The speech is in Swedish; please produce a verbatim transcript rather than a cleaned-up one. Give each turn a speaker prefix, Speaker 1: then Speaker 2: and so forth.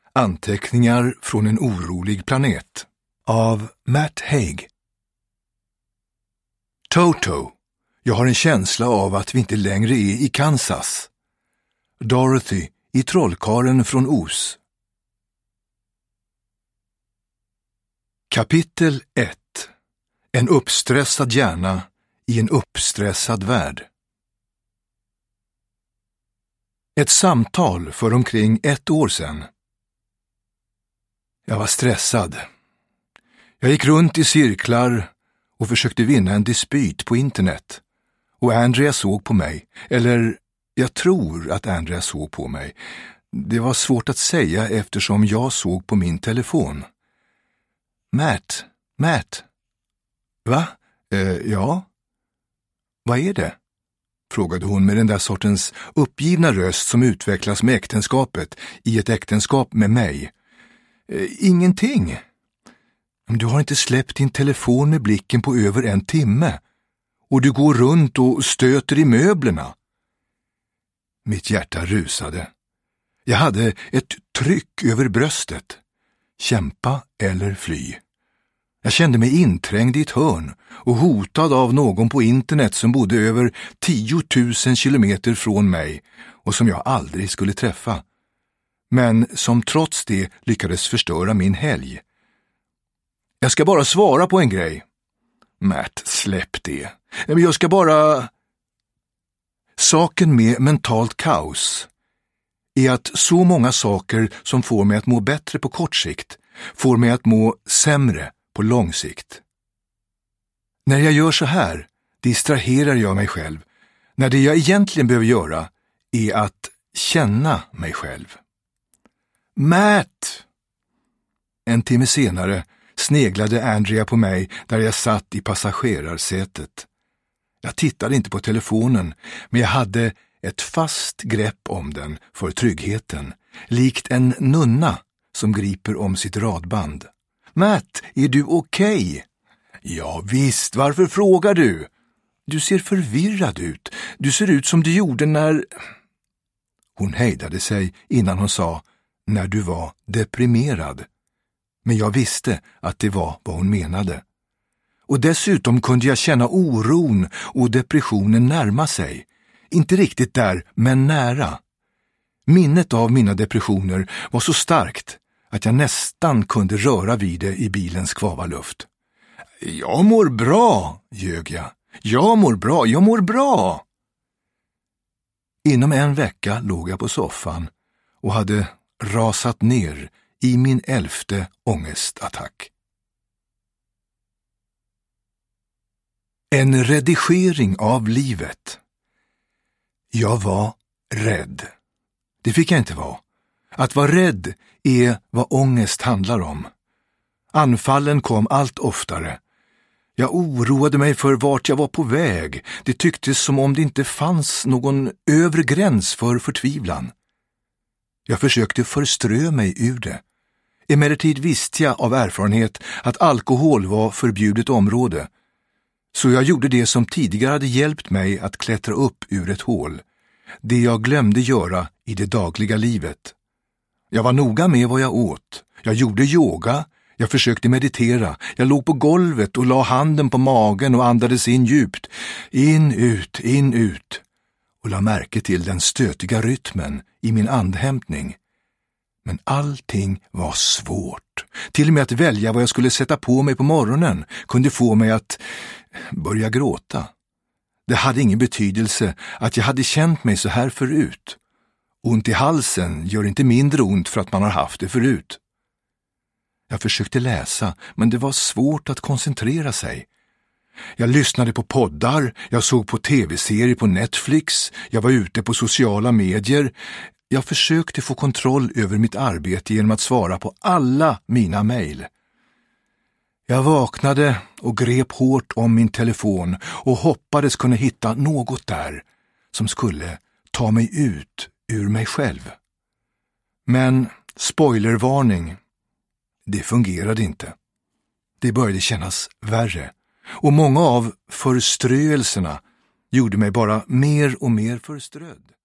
Speaker 1: Anteckningar från en orolig planet av Matt Haig. Toto, jag har en känsla av att vi inte längre är i Kansas. Dorothy i Trollkarlen från Oz. Kapitel ett. En uppstressad hjärna i en uppstressad värld. Ett samtal för omkring ett år sedan. Jag var stressad. Jag gick runt i cirklar och försökte vinna en dispyt på internet. Och Andrea såg på mig, eller jag tror att Andrea såg på mig. Det var svårt att säga eftersom jag såg på min telefon. Matt, Matt. Va? Eh, ja? Vad är det? Frågade hon med den där sortens uppgivna röst som utvecklas med äktenskapet i ett äktenskap med mig. Eh, ingenting. Du har inte släppt din telefon med blicken på över en timme. Och du går runt och stöter i möblerna. Mitt hjärta rusade. Jag hade ett tryck över bröstet. Kämpa eller fly. Jag kände mig inträngd i ett hörn och hotad av någon på internet som bodde över tiotusen kilometer från mig och som jag aldrig skulle träffa. Men som trots det lyckades förstöra min helg. Jag ska bara svara på en grej. Matt, släpp det. Men jag ska bara... Saken med mentalt kaos är att så många saker som får mig att må bättre på kort sikt får mig att må sämre på lång sikt. När jag gör så här distraherar jag mig själv, när det jag egentligen behöver göra är att känna mig själv. Matt! En timme senare sneglade Andrea på mig där jag satt i passagerarsätet. Jag tittade inte på telefonen, men jag hade ett fast grepp om den för tryggheten, likt en nunna som griper om sitt radband. Matt, är du okej? Okay? Ja visst, varför frågar du? Du ser förvirrad ut. Du ser ut som du gjorde när... Hon hejdade sig innan hon sa, när du var deprimerad. Men jag visste att det var vad hon menade. Och dessutom kunde jag känna oron och depressionen närma sig. Inte riktigt där, men nära. Minnet av mina depressioner var så starkt att jag nästan kunde röra vid det i bilens kvava luft. Jag mår bra, ljög jag. Jag mår bra, jag mår bra. Inom en vecka låg jag på soffan och hade rasat ner i min elfte ångestattack. En redigering av livet. Jag var rädd. Det fick jag inte vara. Att vara rädd är vad ångest handlar om. Anfallen kom allt oftare. Jag oroade mig för vart jag var på väg. Det tycktes som om det inte fanns någon övre gräns för förtvivlan. Jag försökte förströ mig ur det. Emellertid visste jag av erfarenhet att alkohol var förbjudet område. Så jag gjorde det som tidigare hade hjälpt mig att klättra upp ur ett hål. Det jag glömde göra i det dagliga livet. Jag var noga med vad jag åt. Jag gjorde yoga. Jag försökte meditera. Jag låg på golvet och la handen på magen och andades in djupt. In, ut, in, ut. Och la märke till den stötiga rytmen i min andhämtning. Men allting var svårt. Till och med att välja vad jag skulle sätta på mig på morgonen kunde få mig att börja gråta. Det hade ingen betydelse att jag hade känt mig så här förut. Ont i halsen gör inte mindre ont för att man har haft det förut. Jag försökte läsa, men det var svårt att koncentrera sig. Jag lyssnade på poddar, jag såg på tv-serier på Netflix, jag var ute på sociala medier. Jag försökte få kontroll över mitt arbete genom att svara på alla mina mejl. Jag vaknade och grep hårt om min telefon och hoppades kunna hitta något där som skulle ta mig ut ur mig själv. Men spoilervarning, det fungerade inte. Det började kännas värre och många av förströelserna gjorde mig bara mer och mer förströdd.